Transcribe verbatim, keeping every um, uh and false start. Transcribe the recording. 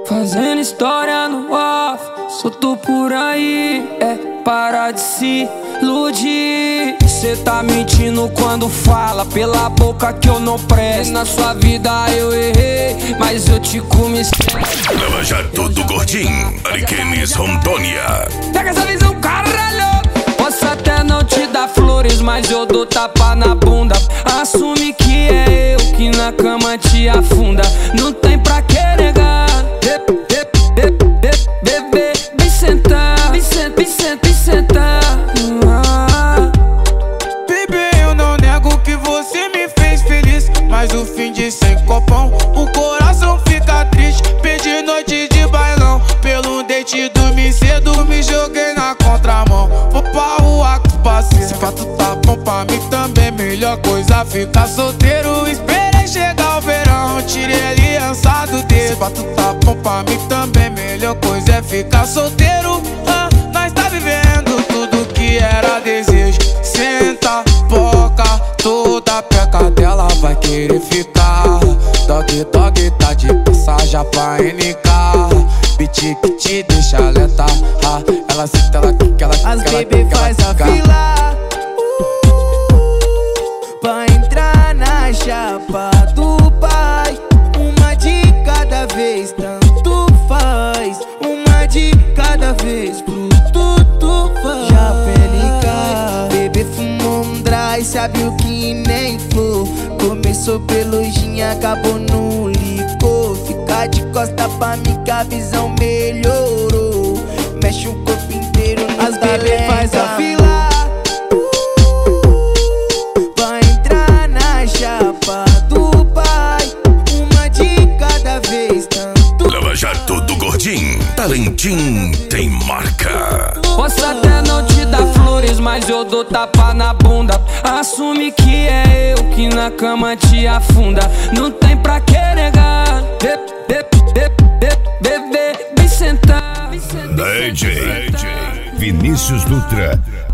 Fazendo história no off, solto por aí, é para de se iludir. Cê tá mentindo quando fala pela boca que eu não presto. Na sua vida eu errei, mas eu te comi. Lava Jato do Gordinho, Ariquemes Rondônia. Pega essa visão, caralho. Posso até não te dar flores, mas eu dou tapa na bunda. Assume que é eu que na cama te afunda. Não tem pra que negar. Bebê, vem sentar, vem sentar, vem sentar, vem sentar. Bebê, eu não nego que você me fez feliz, mas o fim de sem copão, o coração fica triste. Perdi noite de bailão, pelo date dormi cedo, me joguei na contramão. Vou pra rua com os parceiros, se fato tá bom pra mim também. Melhor coisa ficar solteiro, esperei chegar o verão, tirei a aliança do dedo. Se fato tá bom pra mim também, melhor coisa é ficar solteiro. Ah, nós tá vivendo tudo que era desejo. Senta, boca, toda peca dela vai querer ficar. Dog, dog, tá de passagem pra N K. Beat que te deixa lenta. Ah, ela senta, ela quica, ela quica. As baby faz a fila pra entrar na chapa do pai. Uma de cada vez, tanto faz. Uma de cada vez, pro tudo faz. Já pelica, bebê fumou um dry, sabe o que nem flor. Começou pelo gin, acabou no licor. Fica de costa pra mim que a visão melhorou. Mexe o corpo inteiro, as bebê faz a fila pra entrar na chapa do pai. Uma de cada vez, tanto. Lava Jato do Gordinho, talentinho tem marca. Posso até não te dar flores, mas eu dou tapa na bunda. Assume que é eu que na cama te afunda. Não tem pra que negar. Bebê, vem sentar. D J Vinícius Dutra.